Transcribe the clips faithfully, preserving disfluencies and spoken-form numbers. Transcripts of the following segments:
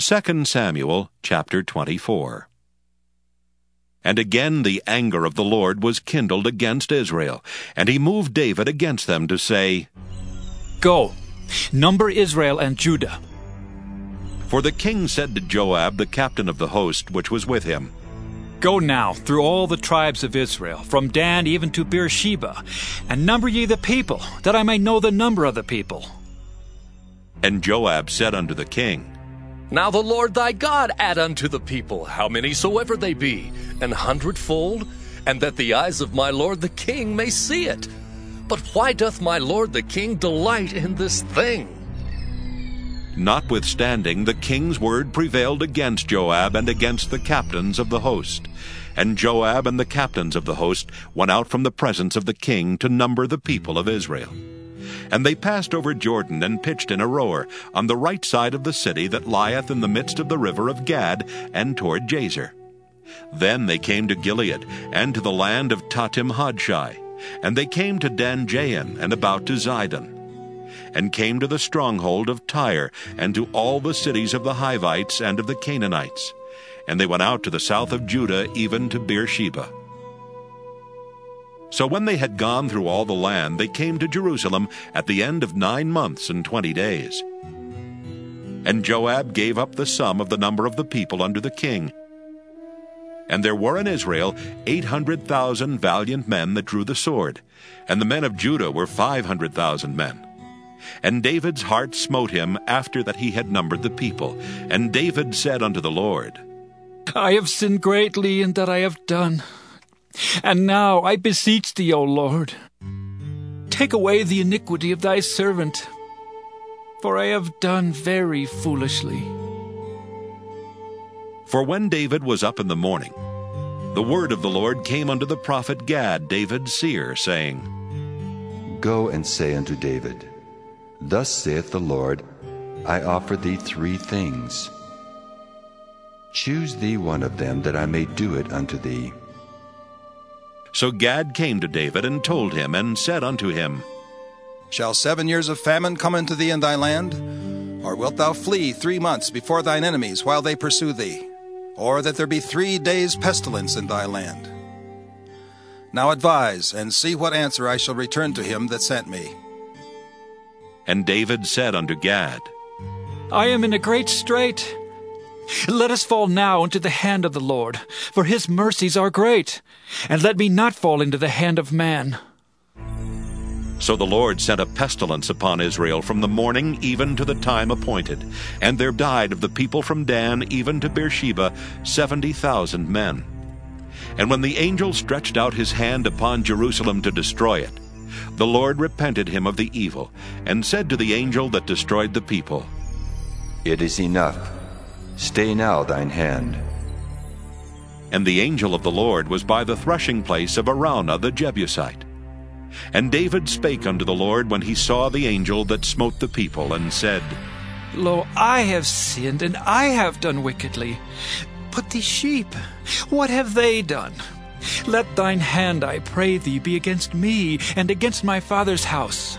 Second Samuel chapter twenty-four. And again the anger of the Lord was kindled against Israel, and he moved David against them to say, Go, number Israel and Judah. For the king said to Joab, the captain of the host which was with him, Go now through all the tribes of Israel, from Dan even to Beersheba, and number ye the people, that I may know the number of the people. And Joab said unto the king, Now the Lord thy God add unto the people, how many soever they be, an hundredfold, and that the eyes of my lord the king may see it. But why doth my lord the king delight in this thing? Notwithstanding, the king's word prevailed against Joab and against the captains of the host. And Joab and the captains of the host went out from the presence of the king to number the people of Israel. And they passed over Jordan and pitched in Aroer, on the right side of the city that lieth in the midst of the river of Gad, and toward Jazer. Then they came to Gilead, and to the land of Tahtim-Hodshai, and they came to Dan-Jaan, and about to Zidon, and came to the stronghold of Tyre, and to all the cities of the Hivites and of the Canaanites. And they went out to the south of Judah, even to Beersheba. So when they had gone through all the land, they came to Jerusalem at the end of nine months and twenty days. And Joab gave up the sum of the number of the people unto the king. And there were in Israel eight hundred thousand valiant men that drew the sword, and the men of Judah were five hundred thousand men. And David's heart smote him after that he had numbered the people. And David said unto the Lord, I have sinned greatly in that I have done. And now I beseech thee, O Lord, take away the iniquity of thy servant, for I have done very foolishly. For when David was up in the morning, the word of the Lord came unto the prophet Gad, David's seer, saying, Go and say unto David, Thus saith the Lord, I offer thee three things. Choose thee one of them, that I may do it unto thee. So Gad came to David and told him, and said unto him, Shall seven years of famine come into thee in thy land? Or wilt thou flee three months before thine enemies while they pursue thee? Or that there be three days' pestilence in thy land? Now advise, and see what answer I shall return to him that sent me. And David said unto Gad, I am in a great strait. Let us fall now into the hand of the Lord, for his mercies are great, and let me not fall into the hand of man. So the Lord sent a pestilence upon Israel from the morning even to the time appointed, and there died of the people from Dan even to Beersheba seventy thousand men. And when the angel stretched out his hand upon Jerusalem to destroy it, the Lord repented him of the evil, and said to the angel that destroyed the people, It is enough. Stay now thine hand. And the angel of the Lord was by the threshing place of Araunah the Jebusite. And David spake unto the Lord when he saw the angel that smote the people, and said, Lo, I have sinned, and I have done wickedly. But these sheep, what have they done? Let thine hand, I pray thee, be against me, and against my father's house.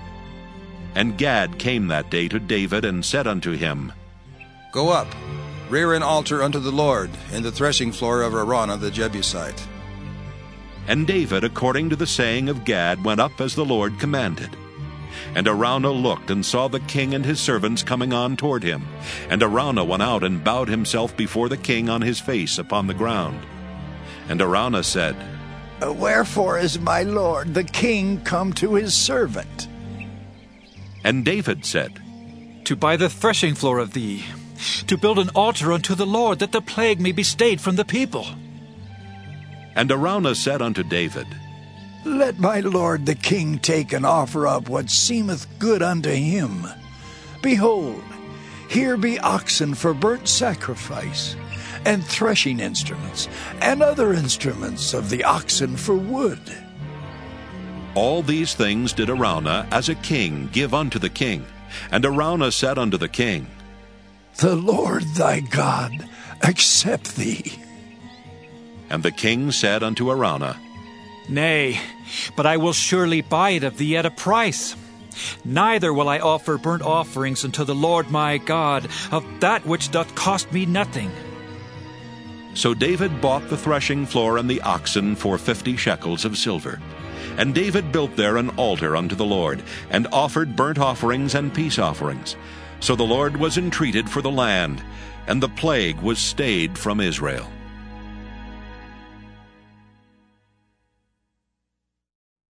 And Gad came that day to David, and said unto him, Go up, rear an altar unto the Lord in the threshing floor of Araunah the Jebusite. And David, according to the saying of Gad, went up as the Lord commanded. And Araunah looked, and saw the king and his servants coming on toward him. And Araunah went out, and bowed himself before the king on his face upon the ground. And Araunah said, Wherefore is my lord the king come to his servant? And David said, To buy the threshing floor of thee, to build an altar unto the Lord, that the plague may be stayed from the people. And Araunah said unto David, Let my lord the king take and offer up what seemeth good unto him. Behold, here be oxen for burnt sacrifice, and threshing instruments, and other instruments of the oxen for wood. All these things did Araunah as a king give unto the king. And Araunah said unto the king, The Lord thy God accept thee. And the king said unto Araunah, Nay, but I will surely buy it of thee at a price. Neither will I offer burnt offerings unto the Lord my God of that which doth cost me nothing. So David bought the threshing floor and the oxen for fifty shekels of silver. And David built there an altar unto the Lord, and offered burnt offerings and peace offerings. So the Lord was entreated for the land, and the plague was stayed from Israel.